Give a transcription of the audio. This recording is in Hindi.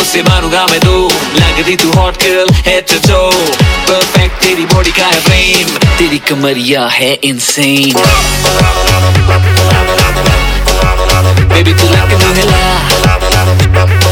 तुझसे मानूंगा मैं तो लगती तू hot girl head to toe perfect तेरी बॉडी का है फ्रेम तेरी कमरिया है इंसेन बेबी तू लग के मुझे ला